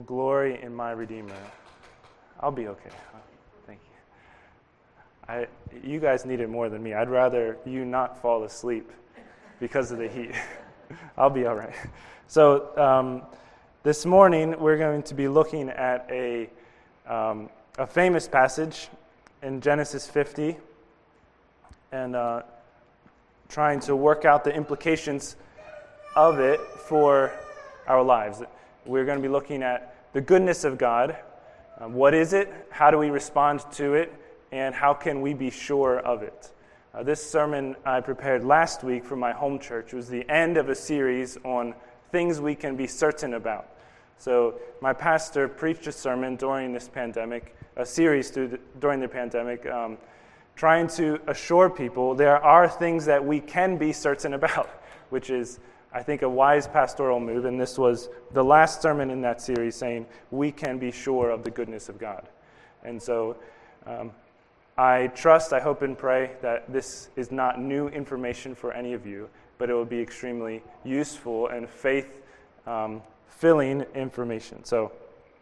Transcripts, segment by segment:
Glory in my Redeemer. I'll be okay. Thank you. You guys need it more than me. I'd rather you not fall asleep because of the heat. I'll be all right. So this morning we're going to be looking at a famous passage in Genesis 50 and trying to work out the implications of it for our lives. We're going to be looking at the goodness of God. What is it? How do we respond to it? And how can we be sure of it? This sermon I prepared last week for my home church. It was the end of a series on things we can be certain about. So my pastor preached a sermon during this pandemic, a series during the pandemic, trying to assure people there are things that we can be certain about, which is, I think, a wise pastoral move, and this was the last sermon in that series saying we can be sure of the goodness of God. And so I trust, I hope and pray that this is not new information for any of you, but it will be extremely useful and faith-filling information. So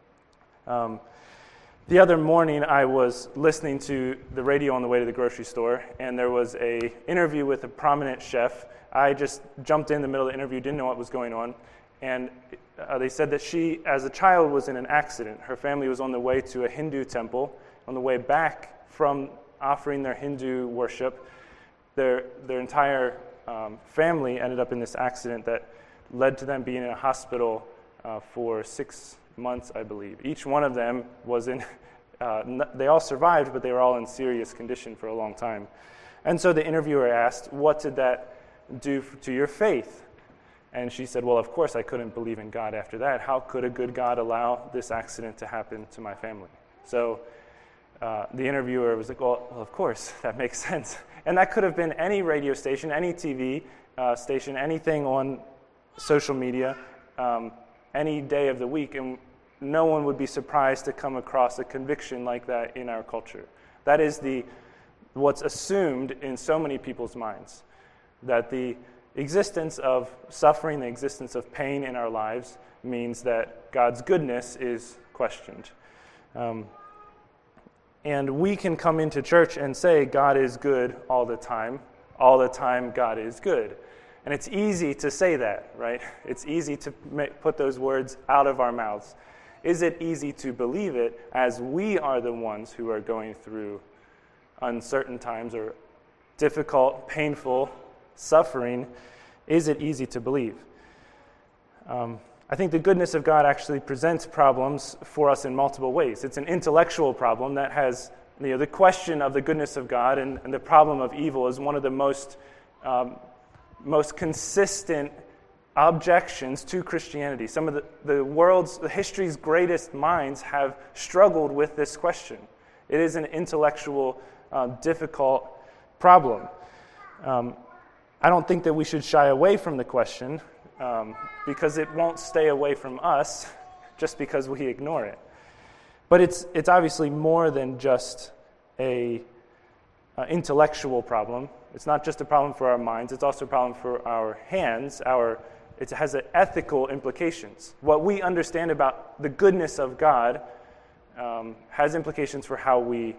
the other morning I was listening to the radio on the way to the grocery store, and there was an interview with a prominent chef. I just jumped in the middle of the interview, didn't know what was going on, and they said that she, as a child, was in an accident. Her family was on the way to a Hindu temple. On the way back from offering their Hindu worship, their entire family ended up in this accident that led to them being in a hospital for 6 months, I believe. Each one of them was in, they all survived, but they were all in serious condition for a long time. And so the interviewer asked, what did that do to your faith? And she said, well, of course I couldn't believe in God after that. How could a good God allow this accident to happen to my family? So the interviewer was like, well, of course, that makes sense. And that could have been any radio station, any TV station, anything on social media, any day of the week, and no one would be surprised to come across a conviction like that in our culture. That is what's assumed in so many people's minds, that the existence of suffering, the existence of pain in our lives means that God's goodness is questioned. And we can come into church and say God is good all the time God is good. And it's easy to say that, right? It's easy to put those words out of our mouths. Is it easy to believe it as we are the ones who are going through uncertain times or difficult, painful suffering? Is it easy to believe? I think the goodness of God actually presents problems for us in multiple ways. It's an intellectual problem that has, the question of the goodness of God and the problem of evil is one of the most consistent objections to Christianity. Some of the history's greatest minds have struggled with this question. It is an intellectual, difficult problem. I don't think that we should shy away from the question because it won't stay away from us just because we ignore it. But it's obviously more than just a intellectual problem. It's not just a problem for our minds. It's also a problem for our hands. It has ethical implications. What we understand about the goodness of God has implications for how we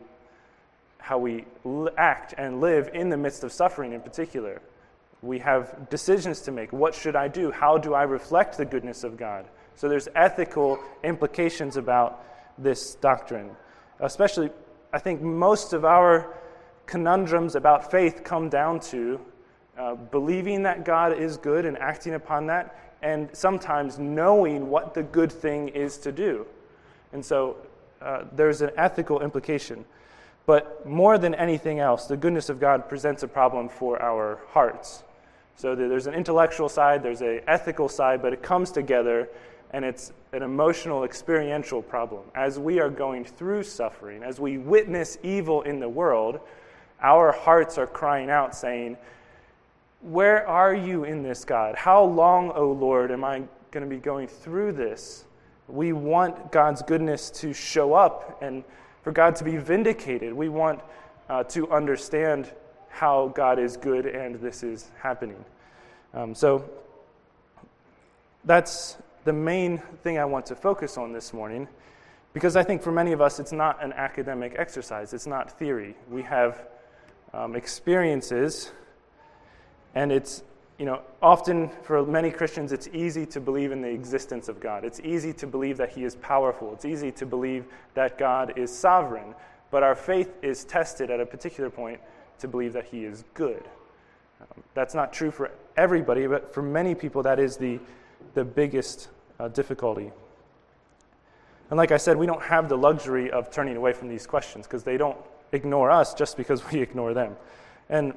act and live in the midst of suffering in particular. We have decisions to make. What should I do? How do I reflect the goodness of God? So there's ethical implications about this doctrine. Especially, I think most of our conundrums about faith come down to believing that God is good and acting upon that, and sometimes knowing what the good thing is to do. And so there's an ethical implication. But more than anything else, the goodness of God presents a problem for our hearts. So there's an intellectual side, there's an ethical side, but it comes together, and it's an emotional, experiential problem. As we are going through suffering, as we witness evil in the world, our hearts are crying out, saying, where are you in this, God? How long, O Lord, am I going to be going through this? We want God's goodness to show up and for God to be vindicated. We want to understand how God is good and this is happening. So that's the main thing I want to focus on this morning, because I think for many of us it's not an academic exercise, it's not theory. We have experiences, and it's, often for many Christians it's easy to believe in the existence of God. It's easy to believe that He is powerful. It's easy to believe that God is sovereign. But our faith is tested at a particular point to believe that He is good. That's not true for everybody, but for many people that is the biggest difficulty. And like I said, we don't have the luxury of turning away from these questions because they don't ignore us just because we ignore them. And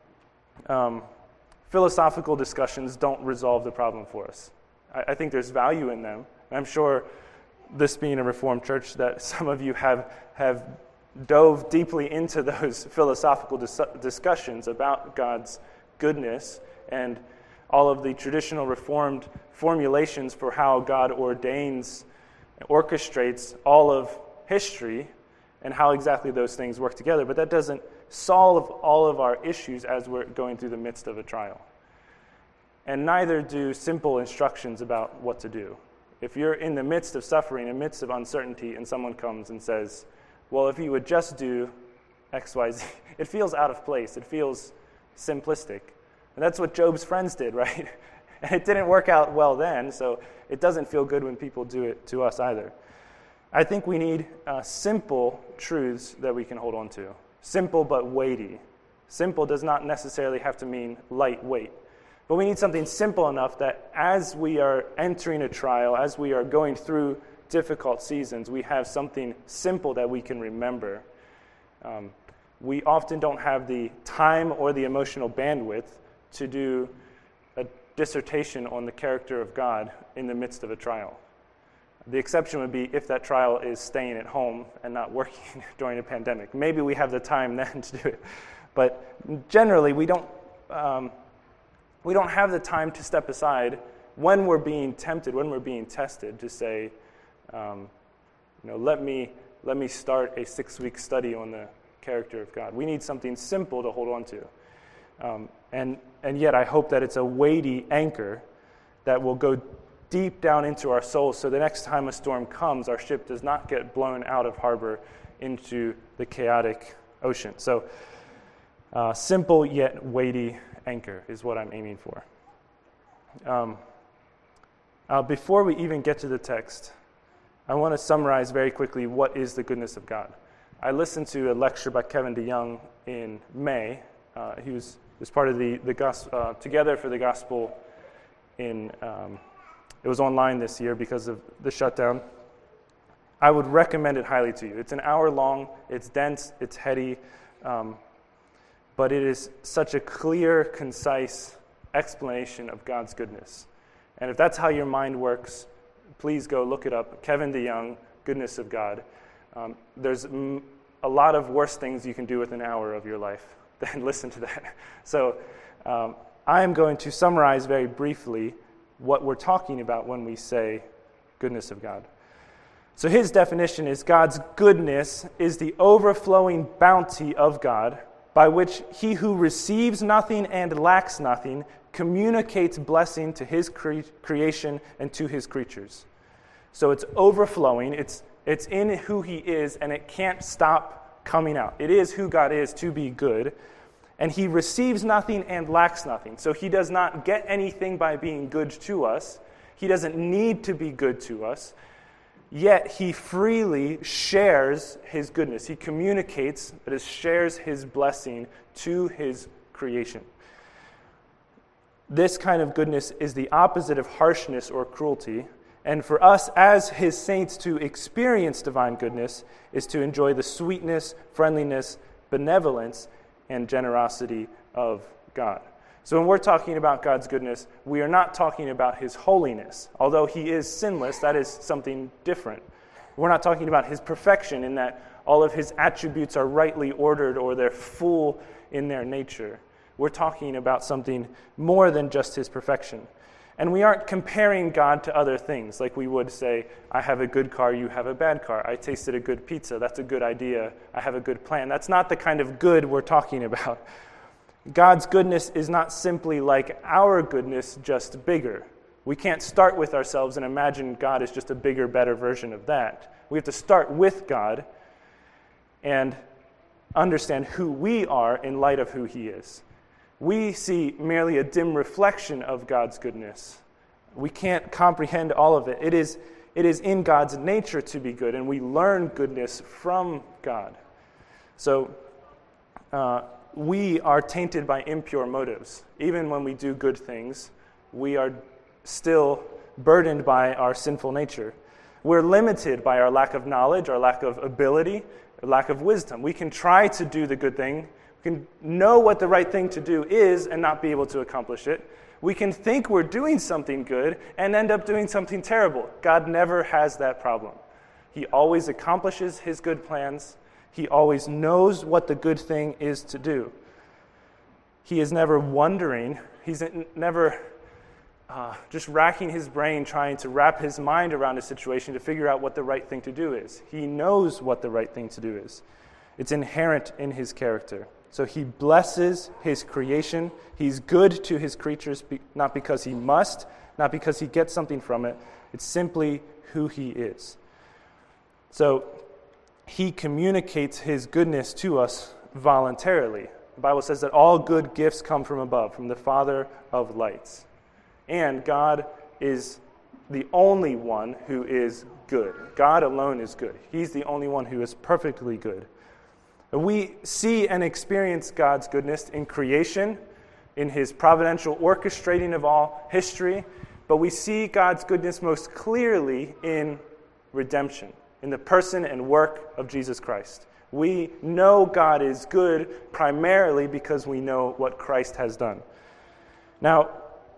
philosophical discussions don't resolve the problem for us. I think there's value in them. I'm sure, this being a Reformed church, that some of you have dove deeply into those philosophical discussions about God's goodness and all of the traditional Reformed formulations for how God ordains and orchestrates all of history and how exactly those things work together. But that doesn't solve all of our issues as we're going through the midst of a trial. And neither do simple instructions about what to do. If you're in the midst of suffering, in the midst of uncertainty, and someone comes and says, well, if you would just do X, Y, Z, it feels out of place. It feels simplistic. And that's what Job's friends did, right? And it didn't work out well then, so it doesn't feel good when people do it to us either. I think we need simple truths that we can hold on to. Simple but weighty. Simple does not necessarily have to mean lightweight. But we need something simple enough that as we are entering a trial, as we are going through difficult seasons, we have something simple that we can remember. We often don't have the time or the emotional bandwidth to do a dissertation on the character of God in the midst of a trial. The exception would be if that trial is staying at home and not working during a pandemic. Maybe we have the time then to do it. But generally, we don't have the time to step aside when we're being tempted, when we're being tested, to say, let me start a 6-week study on the character of God. We need something simple to hold on to. And yet I hope that it's a weighty anchor that will go deep down into our souls so the next time a storm comes, our ship does not get blown out of harbor into the chaotic ocean. So simple yet weighty anchor is what I'm aiming for. Before we even get to the text, I want to summarize very quickly what is the goodness of God. I listened to a lecture by Kevin DeYoung in May. He was part of the gospel, Together for the Gospel in... It was online this year because of the shutdown. I would recommend it highly to you. It's an hour long, it's dense, it's heady, but it is such a clear, concise explanation of God's goodness. And if that's how your mind works, please go look it up. Kevin DeYoung, Goodness of God. There's a lot of worse things you can do with an hour of your life than listen to that. So I am going to summarize very briefly what we're talking about when we say goodness of God. So his definition is God's goodness is the overflowing bounty of God by which he who receives nothing and lacks nothing communicates blessing to his creation and to his creatures. So it's overflowing, it's in who he is, and it can't stop coming out. It is who God is to be good. And he receives nothing and lacks nothing. So he does not get anything by being good to us. He doesn't need to be good to us. Yet he freely shares his goodness. He communicates, that is, shares his blessing to his creation. This kind of goodness is the opposite of harshness or cruelty. And for us as his saints to experience divine goodness is to enjoy the sweetness, friendliness, benevolence, and generosity of God. So when we're talking about God's goodness, we are not talking about his holiness. Although he is sinless, that is something different. We're not talking about his perfection in that all of his attributes are rightly ordered or they're full in their nature. We're talking about something more than just his perfection. And we aren't comparing God to other things, like we would say, I have a good car, you have a bad car. I tasted a good pizza, that's a good idea. I have a good plan. That's not the kind of good we're talking about. God's goodness is not simply like our goodness, just bigger. We can't start with ourselves and imagine God is just a bigger, better version of that. We have to start with God and understand who we are in light of who he is. We see merely a dim reflection of God's goodness. We can't comprehend all of it. It is in God's nature to be good, and we learn goodness from God. So we are tainted by impure motives. Even when we do good things, we are still burdened by our sinful nature. We're limited by our lack of knowledge, our lack of ability, our lack of wisdom. We can try to do the good thing. We can know what the right thing to do is and not be able to accomplish it. We can think we're doing something good and end up doing something terrible. God never has that problem. He always accomplishes his good plans. He always knows what the good thing is to do. He is never wondering. He's never just racking his brain trying to wrap his mind around a situation to figure out what the right thing to do is. He knows what the right thing to do is. It's inherent in his character. So he blesses his creation. He's good to his creatures, not because he must, not because he gets something from it. It's simply who he is. So he communicates his goodness to us voluntarily. The Bible says that all good gifts come from above, from the Father of lights. And God is the only one who is good. God alone is good. He's the only one who is perfectly good. We see and experience God's goodness in creation, in his providential orchestrating of all history, but we see God's goodness most clearly in redemption, in the person and work of Jesus Christ. We know God is good primarily because we know what Christ has done. Now,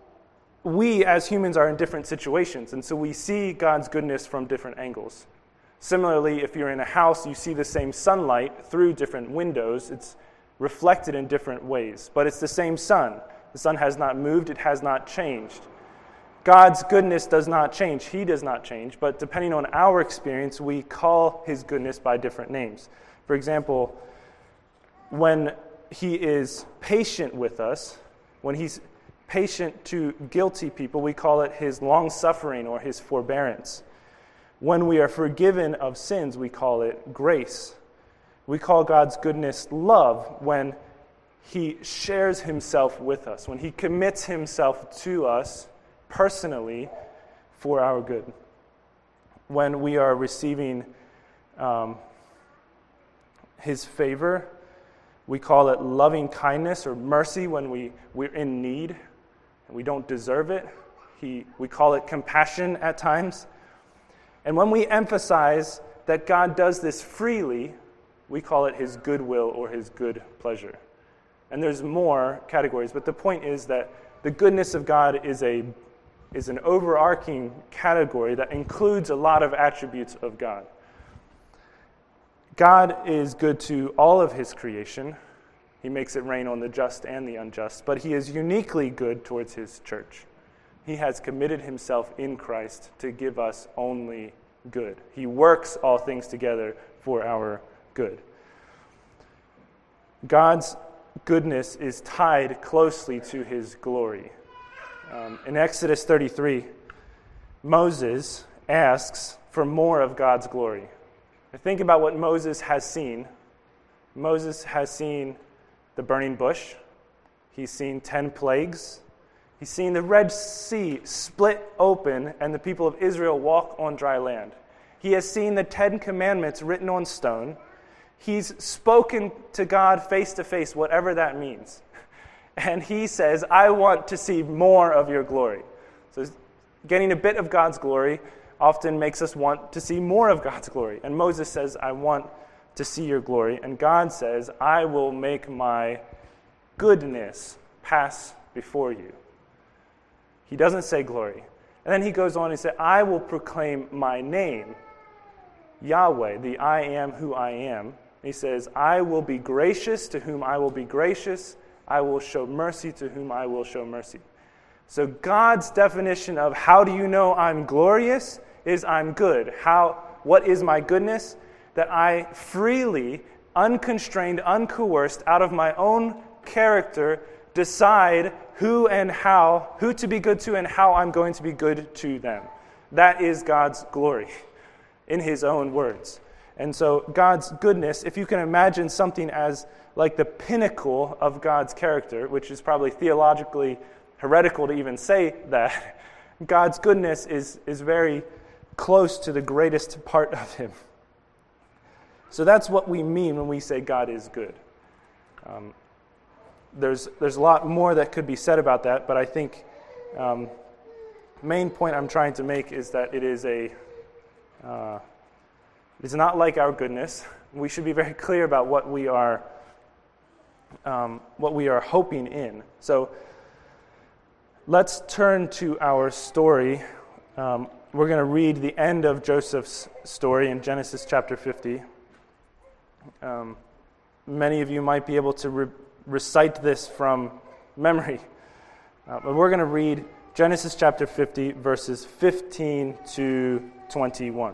we as humans are in different situations, and so we see God's goodness from different angles. Similarly, if you're in a house, you see the same sunlight through different windows. It's reflected in different ways, but it's the same sun. The sun has not moved, it has not changed. God's goodness does not change. He does not change, but depending on our experience, we call his goodness by different names. For example, when he is patient with us, when he's patient to guilty people, we call it his long-suffering or his forbearance. When we are forgiven of sins, we call it grace. We call God's goodness love when he shares himself with us, when he commits himself to us personally for our good. When we are receiving his favor, we call it loving kindness or mercy when we're in need and we don't deserve it. We call it compassion at times. And when we emphasize that God does this freely, we call it his goodwill or his good pleasure. And there's more categories, but the point is that the goodness of God is an overarching category that includes a lot of attributes of God. God is good to all of his creation. He makes it rain on the just and the unjust, but he is uniquely good towards his church. He has committed himself in Christ to give us only good. He works all things together for our good. God's goodness is tied closely to his glory. In Exodus 33, Moses asks for more of God's glory. Think about what Moses has seen. Moses has seen the burning bush. He's seen 10 plagues. He's seen the Red Sea split open and the people of Israel walk on dry land. He has seen the 10 Commandments written on stone. He's spoken to God face to face, whatever that means. And he says, I want to see more of your glory. So getting a bit of God's glory often makes us want to see more of God's glory. And Moses says, I want to see your glory. And God says, I will make my goodness pass before you. He doesn't say glory. And then he goes on and says, I will proclaim my name, Yahweh, the I am who I am. He says, I will be gracious to whom I will be gracious. I will show mercy to whom I will show mercy. So God's definition of how do you know I'm glorious is I'm good. What is my goodness? That I freely, unconstrained, uncoerced, out of my own character, decide who to be good to and how I'm going to be good to them. That is God's glory in his own words. And so God's goodness, if you can imagine something as like the pinnacle of God's character, which is probably theologically heretical to even say that, God's goodness is very close to the greatest part of him. So that's what we mean when we say God is good. There's a lot more that could be said about that, but I think main point I'm trying to make is that it is it's not like our goodness. We should be very clear about what we are hoping in. So let's turn to our story. We're going to read the end of Joseph's story in Genesis chapter 50. Many of you might be able to recite this from memory. But we're going to read Genesis chapter 50, verses 15 to 21.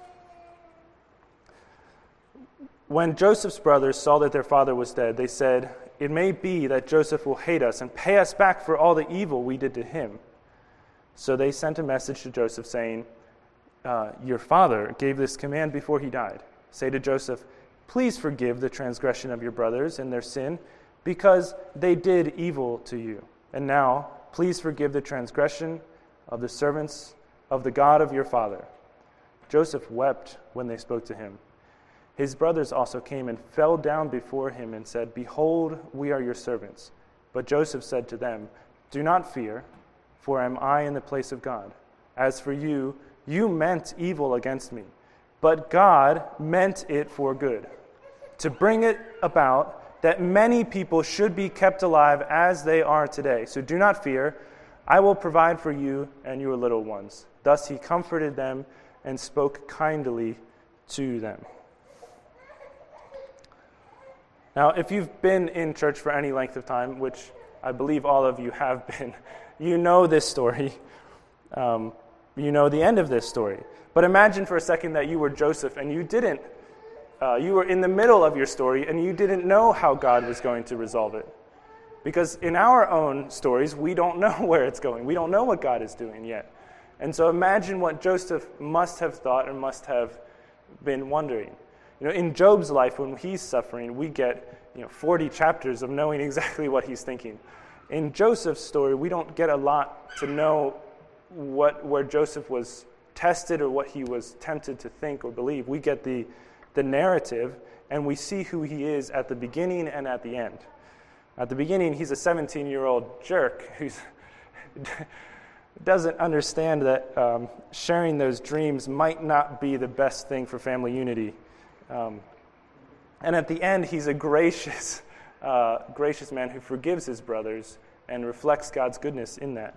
When Joseph's brothers saw that their father was dead, they said, "It may be that Joseph will hate us and pay us back for all the evil we did to him." So they sent a message to Joseph saying, "Your father gave this command before he died. Say to Joseph, 'Please forgive the transgression of your brothers and their sin, because they did evil to you. And now, please forgive the transgression of the servants of the God of your father.' Joseph wept when they spoke to him. His brothers also came and fell down before him and said, 'Behold, we are your servants.' But Joseph said to them, 'Do not fear, for am I in the place of God? As for you, you meant evil against me, but God meant it for good, to bring it about that many people should be kept alive as they are today. So do not fear, I will provide for you and your little ones.' Thus he comforted them and spoke kindly to them." Now, if you've been in church for any length of time, which I believe all of you have been, you know this story. You know the end of this story. But imagine for a second that you were Joseph and you were in the middle of your story and you didn't know how God was going to resolve it. Because in our own stories, we don't know where it's going. We don't know what God is doing yet. And so imagine what Joseph must have thought and must have been wondering. In Job's life, when he's suffering, we get 40 chapters of knowing exactly what he's thinking. In Joseph's story, we don't get a lot to know where Joseph was tested or what he was tempted to think or believe. We get the narrative, and we see who he is at the beginning and at the end. At the beginning, he's a 17-year-old jerk who doesn't understand that sharing those dreams might not be the best thing for family unity. And at the end, he's a gracious man who forgives his brothers and reflects God's goodness in that.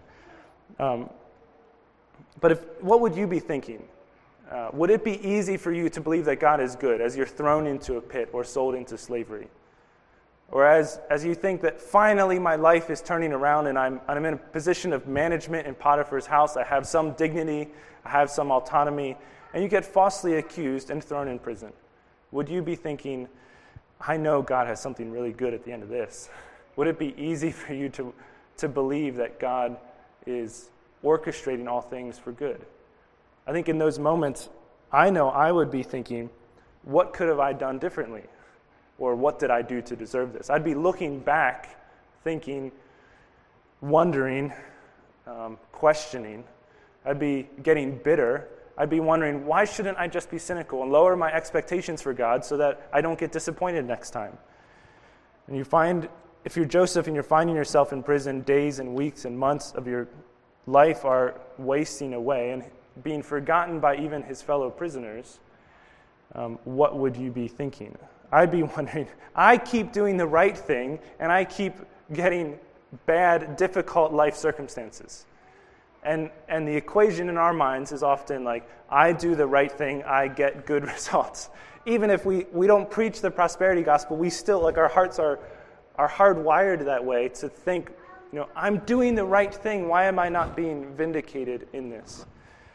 But what would you be thinking? Would it be easy for you to believe that God is good as you're thrown into a pit or sold into slavery? Or as you think that finally my life is turning around and I'm in a position of management in Potiphar's house, I have some dignity, I have some autonomy, and you get falsely accused and thrown in prison? Would you be thinking, I know God has something really good at the end of this? Would it be easy for you to believe that God is orchestrating all things for good? I think in those moments, I know I would be thinking, what could have I done differently? Or what did I do to deserve this? I'd be looking back, thinking, wondering, questioning. I'd be getting bitter. I'd be wondering, why shouldn't I just be cynical and lower my expectations for God so that I don't get disappointed next time? And you find, if you're Joseph and you're finding yourself in prison, days and weeks and months of your life are wasting away and being forgotten by even his fellow prisoners, what would you be thinking? I'd be wondering, I keep doing the right thing and I keep getting bad, difficult life circumstances. And the equation in our minds is often like, I do the right thing, I get good results. Even if we don't preach the prosperity gospel, we still, like, our hearts are hardwired that way to think, I'm doing the right thing, why am I not being vindicated in this?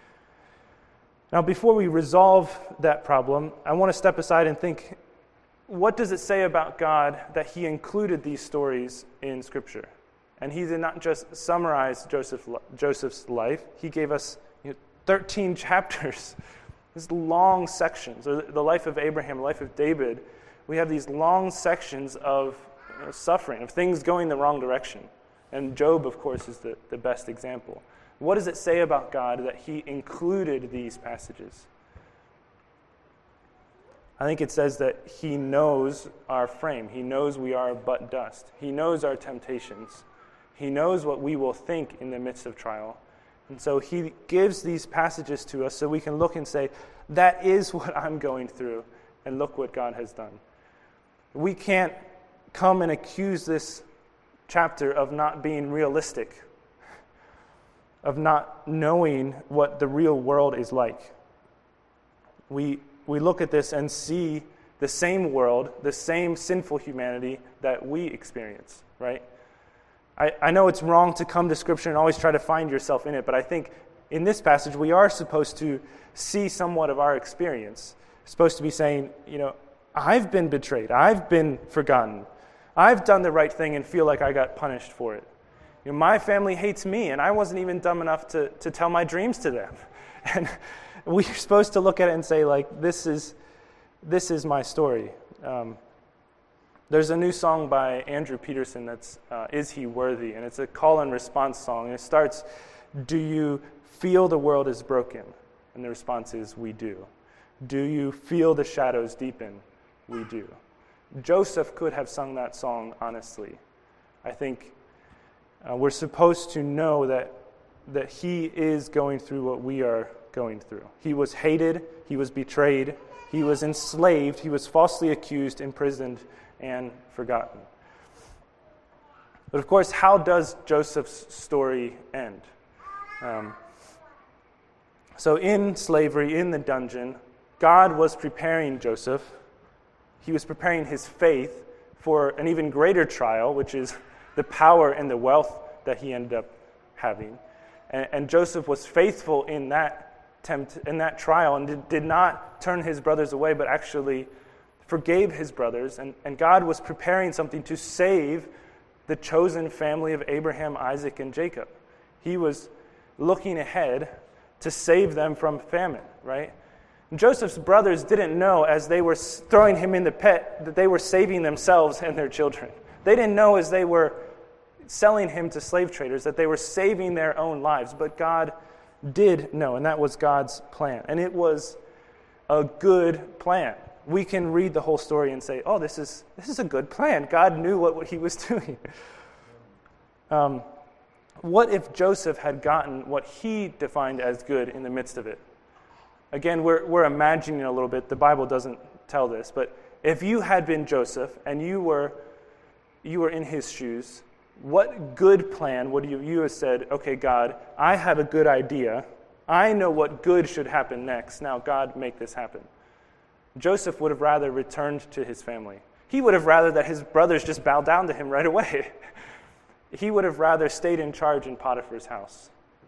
Now, before we resolve that problem, I want to step aside and think, what does it say about God that he included these stories in Scripture? And he did not just summarize Joseph's life. He gave us 13 chapters, these long sections. Or the life of Abraham, the life of David. We have these long sections of suffering, of things going the wrong direction. And Job, of course, is the best example. What does it say about God that he included these passages? I think it says that he knows our frame. He knows we are but dust. He knows our temptations. He knows what we will think in the midst of trial. And so he gives these passages to us so we can look and say, that is what I'm going through, and look what God has done. We can't come and accuse this chapter of not being realistic, of not knowing what the real world is like. We look at this and see the same world, the same sinful humanity that we experience, right? I know it's wrong to come to Scripture and always try to find yourself in it, but I think in this passage we are supposed to see somewhat of our experience. We're supposed to be saying, I've been betrayed, I've been forgotten, I've done the right thing and feel like I got punished for it. My family hates me, and I wasn't even dumb enough to tell my dreams to them. And we're supposed to look at it and say, this is my story. There's a new song by Andrew Peterson that's Is He Worthy? And it's a call and response song. And it starts, do you feel the world is broken? And the response is, we do. Do you feel the shadows deepen? We do. Joseph could have sung that song honestly. I think we're supposed to know that he is going through what we are going through. He was hated, he was betrayed, he was enslaved, he was falsely accused, imprisoned, and forgotten. But of course, how does Joseph's story end? So in slavery, in the dungeon, God was preparing Joseph. He was preparing his faith for an even greater trial, which is the power and the wealth that he ended up having. And Joseph was faithful in that trial and did not turn his brothers away, but actually forgave his brothers. And God was preparing something to save the chosen family of Abraham, Isaac, and Jacob. He was looking ahead to save them from famine, right? And Joseph's brothers didn't know as they were throwing him in the pit that they were saving themselves and their children. They didn't know as they were selling him to slave traders that they were saving their own lives. But God did know, and that was God's plan. And it was a good plan. We can read the whole story and say, oh, this is a good plan. God knew what he was doing. What if Joseph had gotten what he defined as good in the midst of it? Again, we're imagining a little bit. The Bible doesn't tell this. But if you had been Joseph and you were in his shoes, what good plan would you have said, okay, God, I have a good idea. I know what good should happen next. Now, God, make this happen. Joseph would have rather returned to his family. He would have rather that his brothers just bow down to him right away. He would have rather stayed in charge in Potiphar's house.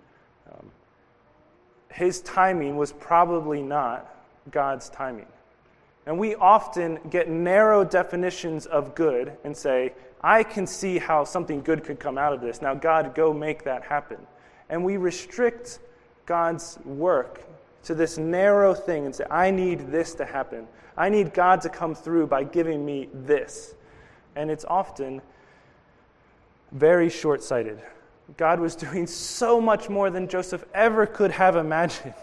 His timing was probably not God's timing. And we often get narrow definitions of good and say, I can see how something good could come out of this. Now, God, go make that happen. And we restrict God's work to this narrow thing and say, I need this to happen. I need God to come through by giving me this. And it's often very short-sighted. God was doing so much more than Joseph ever could have imagined.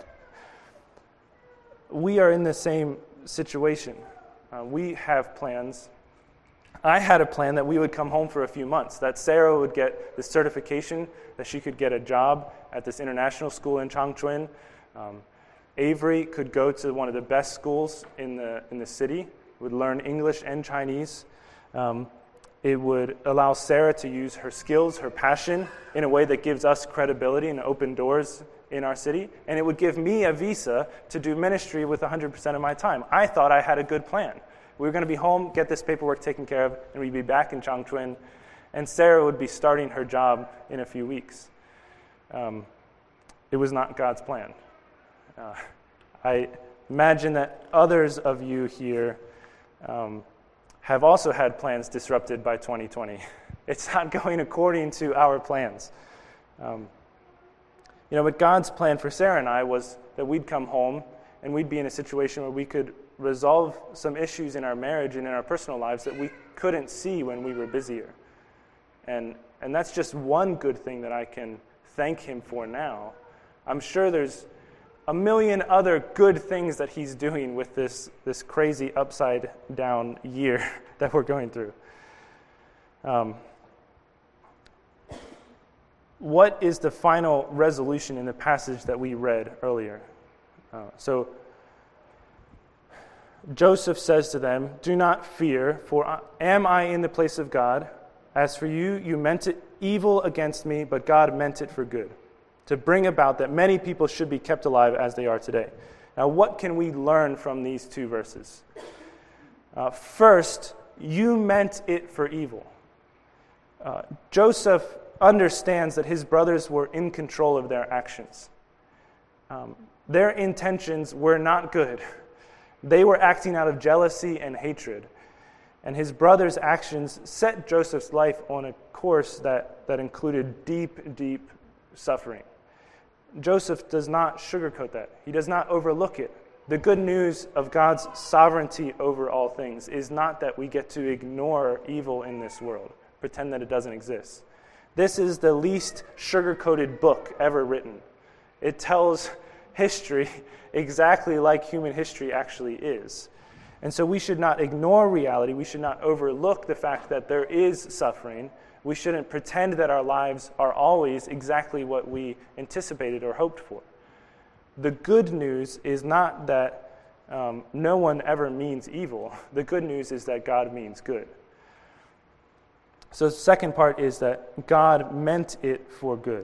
We are in the same situation. We have plans. I had a plan that we would come home for a few months, that Sarah would get the certification, that she could get a job at this international school in Changchun. Avery could go to one of the best schools in the city, would learn English and Chinese. It would allow Sarah to use her skills, her passion, in a way that gives us credibility and open doors in our city. And it would give me a visa to do ministry with 100% of my time. I thought I had a good plan. We were going to be home, get this paperwork taken care of, and we'd be back in Changchun. And Sarah would be starting her job in a few weeks. It was not God's plan. I imagine that others of you here have also had plans disrupted by 2020. It's not going according to our plans. But God's plan for Sarah and I was that we'd come home and we'd be in a situation where we could resolve some issues in our marriage and in our personal lives that we couldn't see when we were busier. And that's just one good thing that I can thank him for now. I'm sure there's a million other good things that he's doing with this crazy upside-down year that we're going through. What is the final resolution in the passage that we read earlier? So Joseph says to them, "Do not fear, for am I in the place of God? As for you, you meant it evil against me, but God meant it for good, to bring about that many people should be kept alive as they are today." Now, what can we learn from these two verses? First, you meant it for evil. Joseph understands that his brothers were in control of their actions. Their intentions were not good. They were acting out of jealousy and hatred. And his brothers' actions set Joseph's life on a course that included deep, deep suffering. Joseph does not sugarcoat that. He does not overlook it. The good news of God's sovereignty over all things is not that we get to ignore evil in this world, pretend that it doesn't exist. This is the least sugar-coated book ever written. It tells history exactly like human history actually is. And so we should not ignore reality. We should not overlook the fact that there is suffering. We shouldn't pretend that our lives are always exactly what we anticipated or hoped for. The good news is not that no one ever means evil. The good news is that God means good. So the second part is that God meant it for good.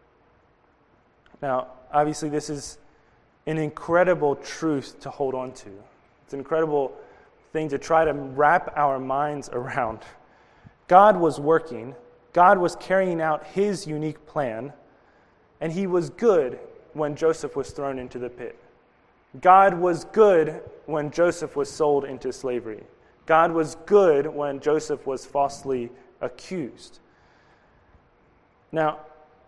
Now, obviously, this is an incredible truth to hold on to. It's an incredible thing to try to wrap our minds around. God was working. God was carrying out his unique plan, and he was good when Joseph was thrown into the pit. God was good when Joseph was sold into slavery. God was good when Joseph was falsely accused. Now,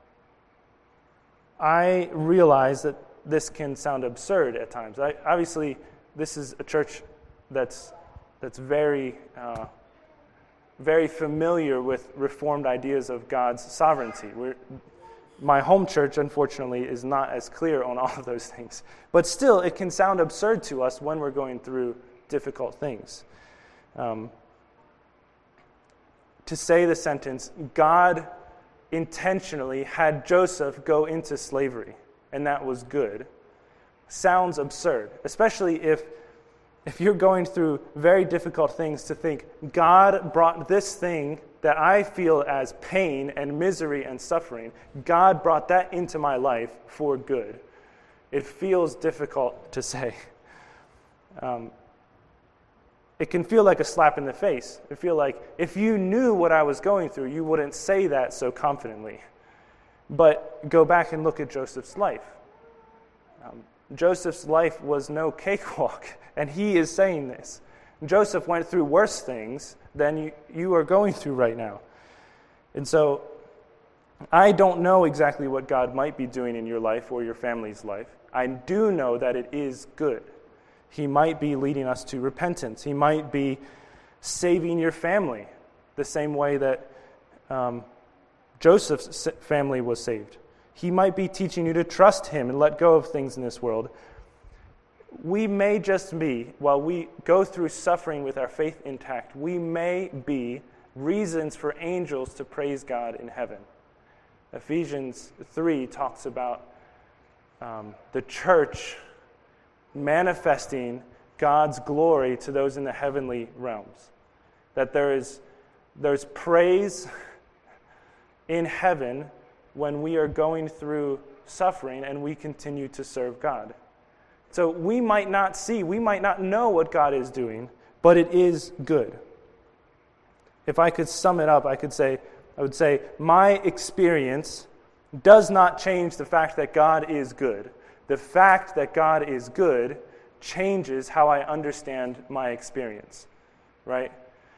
I realize that this can sound absurd at times. Obviously, this is a church that's very very familiar with Reformed ideas of God's sovereignty. My home church, unfortunately, is not as clear on all of those things. But still, it can sound absurd to us when we're going through difficult things. To say the sentence, God intentionally had Joseph go into slavery, and that was good, sounds absurd, especially if you're going through very difficult things, to think God brought this thing that I feel as pain and misery and suffering, God brought that into my life for good. It feels difficult to say. It can feel like a slap in the face. It feel like if you knew what I was going through, you wouldn't say that so confidently. But go back and look at Joseph's life. Joseph's life was no cakewalk, and he is saying this. Joseph went through worse things than you are going through right now. And so I don't know exactly what God might be doing in your life or your family's life. I do know that it is good. He might be leading us to repentance. He might be saving your family the same way that Joseph's family was saved. He might be teaching you to trust him and let go of things in this world. We may just be, while we go through suffering with our faith intact, we may be reasons for angels to praise God in heaven. Ephesians 3 talks about the church manifesting God's glory to those in the heavenly realms. That there's praise in heaven when we are going through suffering and we continue to serve God. So we might not see, we might not know what God is doing, but it is good. If I could sum it up, I would say my experience does not change the fact that God is good. The fact that God is good changes how I understand my experience, right?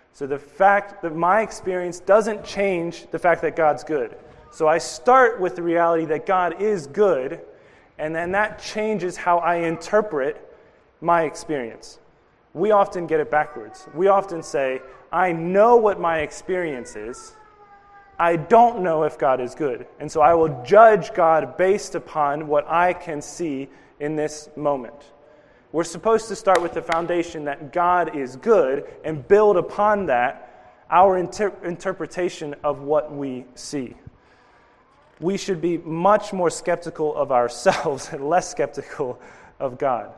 So the fact that my experience doesn't change the fact that God's good. So I start with the reality that God is good, and then that changes how I interpret my experience. We often get it backwards. We often say, I know what my experience is. I don't know if God is good. And so I will judge God based upon what I can see in this moment. We're supposed to start with the foundation that God is good and build upon that our interpretation of what we see. We should be much more skeptical of ourselves and less skeptical of God.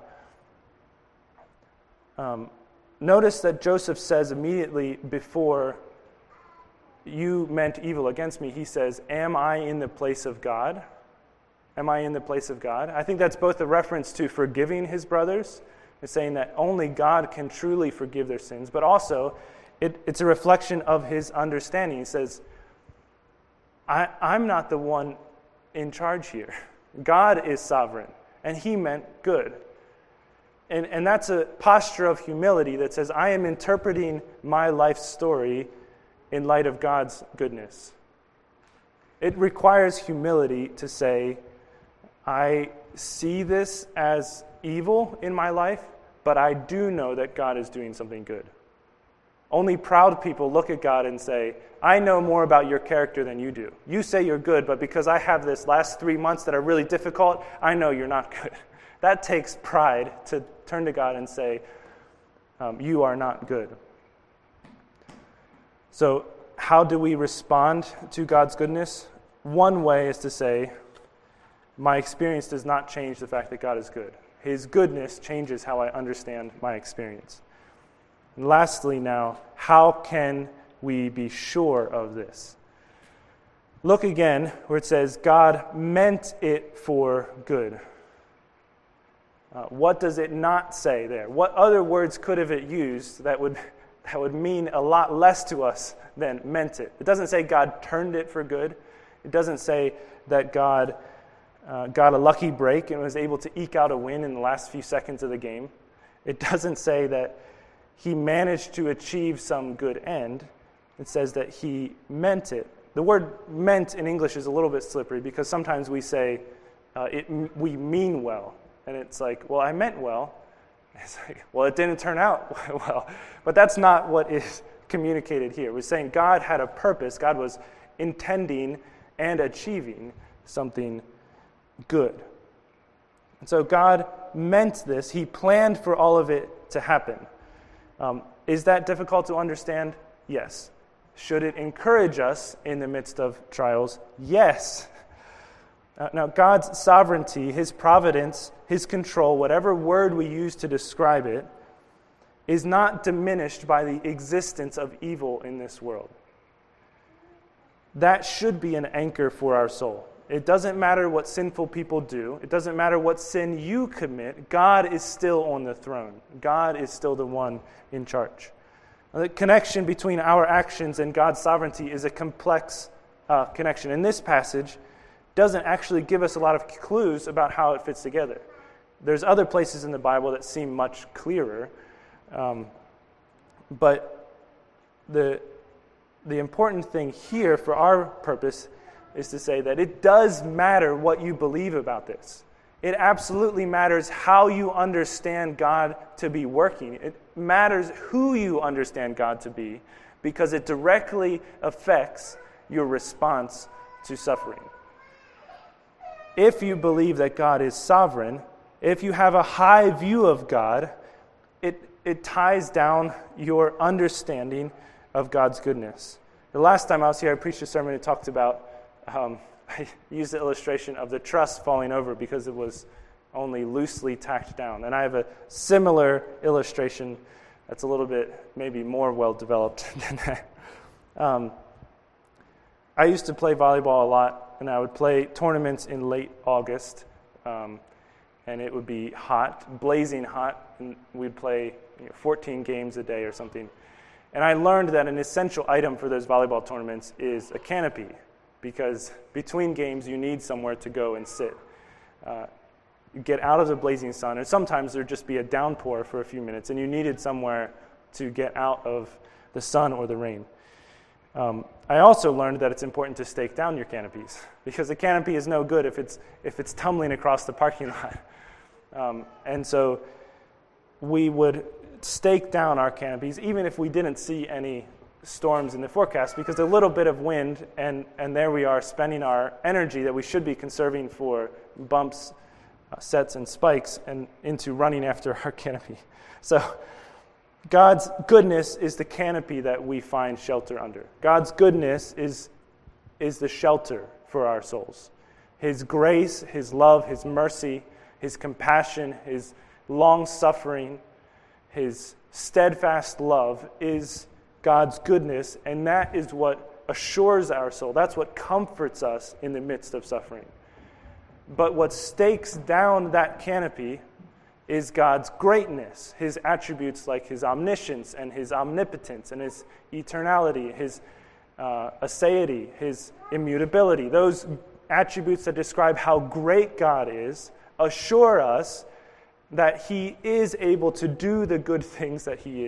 Notice that Joseph says immediately before, you meant evil against me, he says, am I in the place of God? Am I in the place of God? I think that's both a reference to forgiving his brothers and saying that only God can truly forgive their sins, but also it's a reflection of his understanding. He says, I'm not the one in charge here. God is sovereign, and he meant good. And that's a posture of humility that says, I am interpreting my life story in light of God's goodness. It requires humility to say, I see this as evil in my life, but I do know that God is doing something good. Only proud people look at God and say, I know more about your character than you do. You say you're good, but because I have this last 3 months that are really difficult, I know you're not good. That takes pride to turn to God and say, you are not good. So how do we respond to God's goodness? One way is to say, my experience does not change the fact that God is good. His goodness changes how I understand my experience. And lastly now, how can we be sure of this? Look again where it says, God meant it for good. What does it not say there? What other words could have it used that would mean a lot less to us than meant it? It doesn't say God turned it for good. It doesn't say that God got a lucky break and was able to eke out a win in the last few seconds of the game. It doesn't say that he managed to achieve some good end. It says that he meant it. The word meant in English is a little bit slippery because sometimes we say we mean well. And it's like, well, I meant well. It's like, well, it didn't turn out well. But that's not what is communicated here. We're saying God had a purpose. God was intending and achieving something good. And so God meant this. He planned for all of it to happen. Is that difficult to understand? Yes. Should it encourage us in the midst of trials? Yes. Now, God's sovereignty, his providence, his control, whatever word we use to describe it, is not diminished by the existence of evil in this world. That should be an anchor for our soul. It doesn't matter what sinful people do. It doesn't matter what sin you commit. God is still on the throne. God is still the one in charge. The connection between our actions and God's sovereignty is a complex connection. In this passage, doesn't actually give us a lot of clues about how it fits together. There's other places in the Bible that seem much clearer, but the important thing here for our purpose is to say that it does matter what you believe about this. It absolutely matters how you understand God to be working. It matters who you understand God to be because it directly affects your response to suffering. If you believe that God is sovereign, if you have a high view of God, it ties down your understanding of God's goodness. The last time I was here, I preached a sermon that talked about, I used the illustration of the truss falling over because it was only loosely tacked down. And I have a similar illustration that's a little bit maybe more well-developed than that. I used to play volleyball a lot. And I would play tournaments in late August, and it would be hot, blazing hot, and we'd play 14 games a day or something. And I learned that an essential item for those volleyball tournaments is a canopy, because between games you need somewhere to go and sit. You get out of the blazing sun, and sometimes there'd just be a downpour for a few minutes, and you needed somewhere to get out of the sun or the rain. I also learned that it's important to stake down your canopies, because a canopy is no good if it's tumbling across the parking lot. And so we would stake down our canopies, even if we didn't see any storms in the forecast, because a little bit of wind, and there we are spending our energy that we should be conserving for bumps, sets, and spikes, and into running after our canopy. So God's goodness is the canopy that we find shelter under. God's goodness is the shelter for our souls. His grace, His love, His mercy, His compassion, His long-suffering, His steadfast love is God's goodness, and that is what assures our soul. That's what comforts us in the midst of suffering. But what stakes down that canopy is God's greatness, His attributes like His omniscience and His omnipotence and His eternality, His aseity, His immutability. Those attributes that describe how great God is assure us that He is able to do the good things that He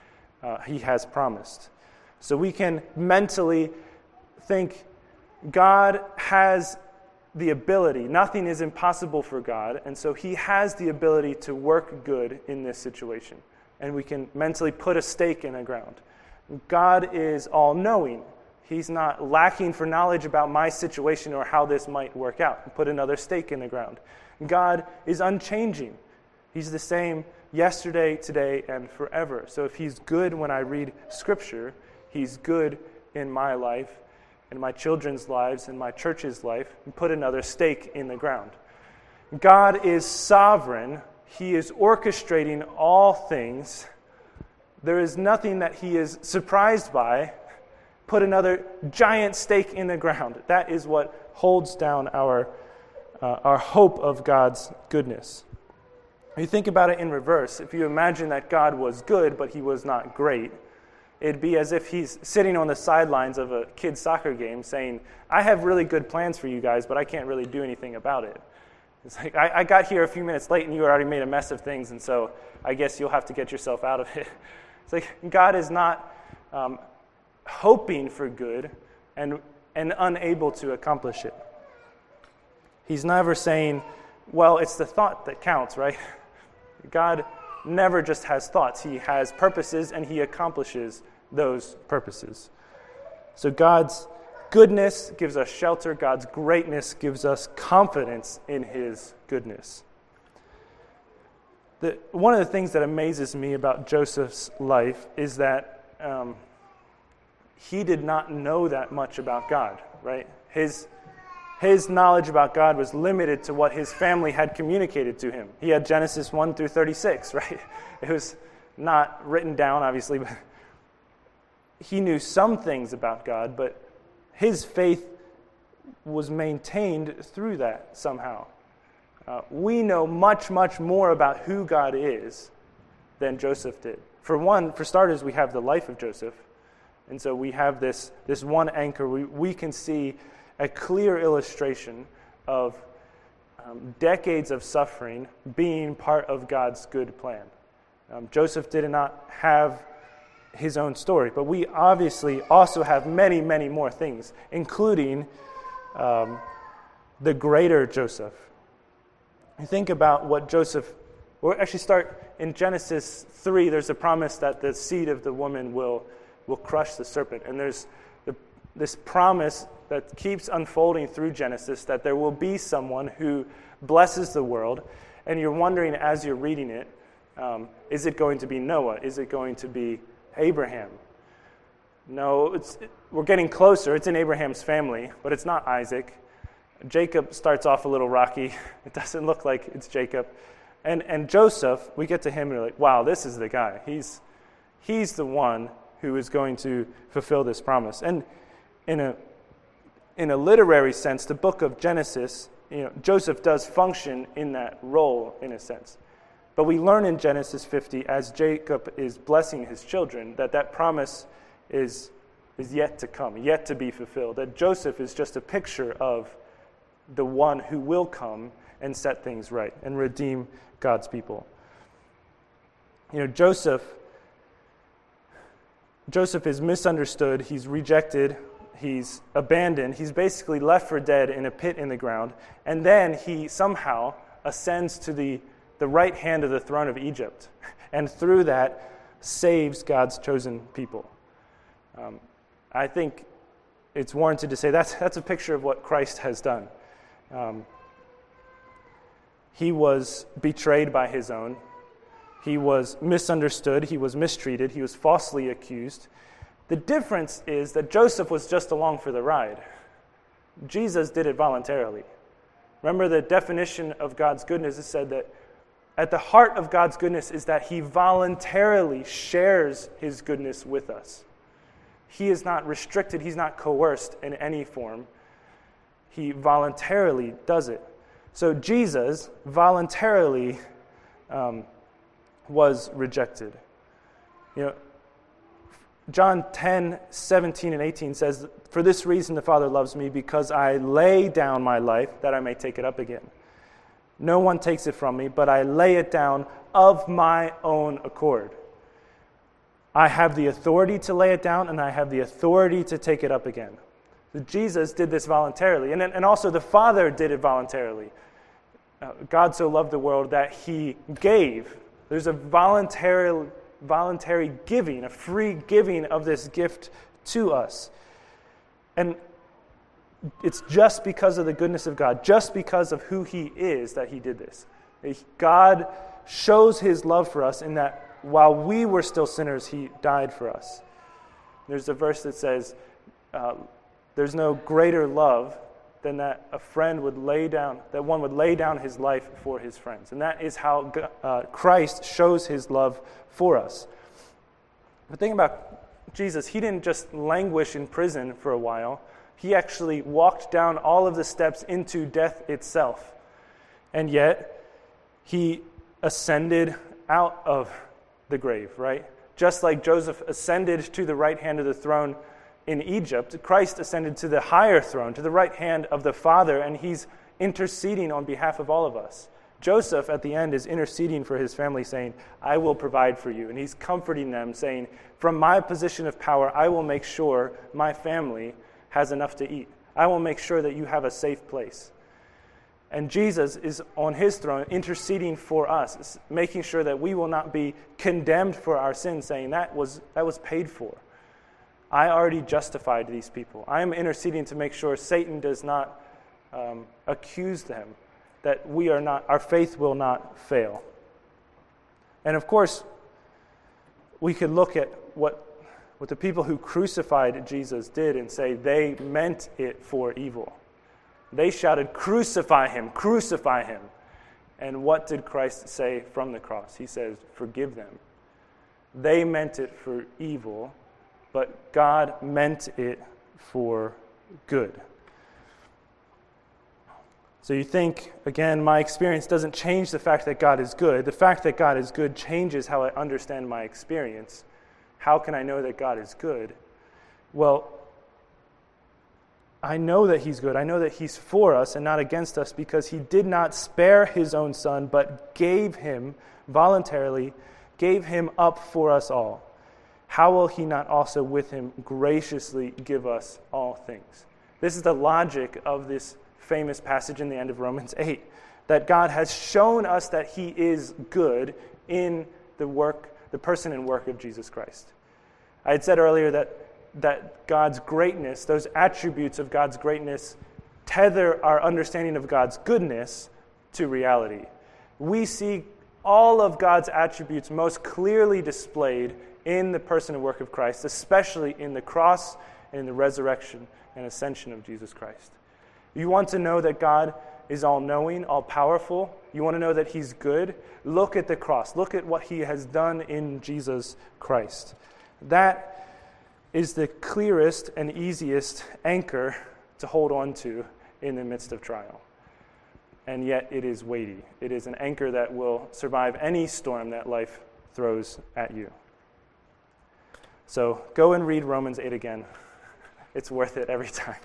has promised. So we can mentally think God has the ability. Nothing is impossible for God, and so He has the ability to work good in this situation. And we can mentally put a stake in the ground. God is all-knowing. He's not lacking for knowledge about my situation or how this might work out. Put another stake in the ground. God is unchanging. He's the same yesterday, today, and forever. So if He's good when I read Scripture, He's good in my life, in my children's lives, in my church's life, and put another stake in the ground. God is sovereign. He is orchestrating all things. There is nothing that He is surprised by. Put another giant stake in the ground. That is what holds down our hope of God's goodness. If you think about it in reverse, if you imagine that God was good, but He was not great, it'd be as if He's sitting on the sidelines of a kid's soccer game saying, I have really good plans for you guys, but I can't really do anything about it. It's like, I got here a few minutes late and you already made a mess of things, and so I guess you'll have to get yourself out of it. It's like God is not hoping for good and unable to accomplish it. He's never saying, well, it's the thought that counts, right? God never just has thoughts. He has purposes, and He accomplishes those purposes. So God's goodness gives us shelter. God's greatness gives us confidence in His goodness. One of the things that amazes me about Joseph's life is that he did not know that much about God, right? His knowledge about God was limited to what his family had communicated to him. He had Genesis 1 through 36, right? It was not written down, obviously, but he knew some things about God, but his faith was maintained through that somehow. We know much, much more about who God is than Joseph did. For starters, we have the life of Joseph, and so we have this one anchor. We can see a clear illustration of decades of suffering being part of God's good plan. Joseph did not have his own story, but we obviously also have many, many more things, including the greater Joseph. You think about what Joseph, we'll actually start in Genesis 3, there's a promise that the seed of the woman will crush the serpent. And there's this promise that keeps unfolding through Genesis that there will be someone who blesses the world. And you're wondering as you're reading it, is it going to be Noah? Is it going to be Abraham? No, we're getting closer. It's in Abraham's family, but it's not Isaac. Jacob starts off a little rocky. It doesn't look like it's Jacob. And Joseph, we get to him and we're like, wow, this is the guy. He's the one who is going to fulfill this promise. And in a literary sense, the book of Genesis, Joseph does function in that role in a sense. But we learn in Genesis 50, as Jacob is blessing his children, that promise is yet to come, yet to be fulfilled. That Joseph is just a picture of the one who will come and set things right and redeem God's people. Joseph Joseph is misunderstood, he's rejected, he's abandoned, he's basically left for dead in a pit in the ground, and then he somehow ascends to the right hand of the throne of Egypt, and through that saves God's chosen people. I think it's warranted to say that's a picture of what Christ has done. He was betrayed by his own. He was misunderstood. He was mistreated. He was falsely accused. The difference is that Joseph was just along for the ride. Jesus did it voluntarily. Remember, the definition of God's goodness is said that at the heart of God's goodness is that he voluntarily shares his goodness with us. He is not restricted. He's not coerced in any form. He voluntarily does it. So Jesus voluntarily was rejected. John 10:17-18 says, "For this reason the Father loves me, because I lay down my life that I may take it up again. No one takes it from me, but I lay it down of my own accord. I have the authority to lay it down, and I have the authority to take it up again." So Jesus did this voluntarily, and also the Father did it voluntarily. God so loved the world that he gave. There's a voluntary giving, a free giving of this gift to us. And it's just because of the goodness of God, just because of who he is, that he did this. God shows his love for us in that while we were still sinners, he died for us. There's a verse that says, there's no greater love than that one would lay down his life for his friends. And that is how Christ shows his love for us. But think about Jesus. He didn't just languish in prison for a while. He actually walked down all of the steps into death itself. And yet, he ascended out of the grave, right? Just like Joseph ascended to the right hand of the throne in Egypt, Christ ascended to the higher throne, to the right hand of the Father, and he's interceding on behalf of all of us. Joseph, at the end, is interceding for his family, saying, "I will provide for you." And he's comforting them, saying, "From my position of power, I will make sure my family has enough to eat. I will make sure that you have a safe place." And Jesus is on his throne interceding for us, making sure that we will not be condemned for our sins, saying that was paid for. I already justified these people. I am interceding to make sure Satan does not accuse them, that our faith will not fail. And of course, we could look at what the people who crucified Jesus did and say they meant it for evil. They shouted, "Crucify him, crucify him." And what did Christ say from the cross? He says, "Forgive them." They meant it for evil, but God meant it for good. So you think, again, my experience doesn't change the fact that God is good. The fact that God is good changes how I understand my experience. How can I know that God is good? Well, I know that he's good. I know that he's for us and not against us, because he did not spare his own son, but gave him voluntarily, gave him up for us all. How will he not also with him graciously give us all things? This is the logic of this famous passage in the end of Romans 8, that God has shown us that he is good in the person and work of Jesus Christ. I had said earlier that God's greatness, those attributes of God's greatness, tether our understanding of God's goodness to reality. We see all of God's attributes most clearly displayed in the person and work of Christ, especially in the cross and in the resurrection and ascension of Jesus Christ. You want to know that God is all-knowing, all-powerful? You want to know that he's good? Look at the cross. Look at what he has done in Jesus Christ. That is the clearest and easiest anchor to hold on to in the midst of trial. And yet it is weighty. It is an anchor that will survive any storm that life throws at you. So go and read Romans 8 again. It's worth it every time.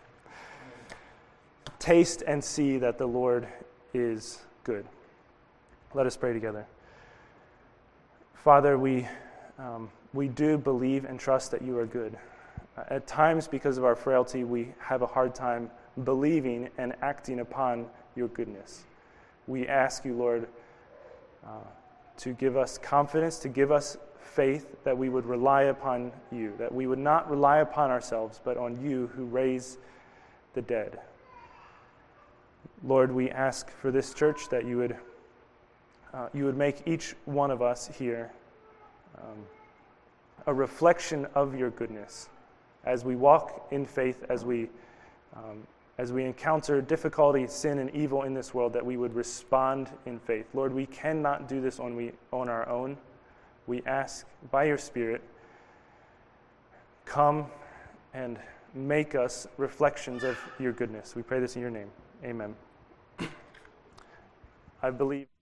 Taste and see that the Lord is good. Let us pray together. Father, we we do believe and trust that you are good. At times, because of our frailty, we have a hard time believing and acting upon your goodness. We ask you, Lord, to give us confidence, to give us faith, that we would rely upon you, that we would not rely upon ourselves, but on you who raise the dead. Lord, we ask for this church that you would make each one of us here a reflection of your goodness. As we walk in faith, as we encounter difficulty, sin, and evil in this world, that we would respond in faith. Lord, we cannot do this on our own. We ask, by your Spirit, come and make us reflections of your goodness. We pray this in your name. Amen. I believe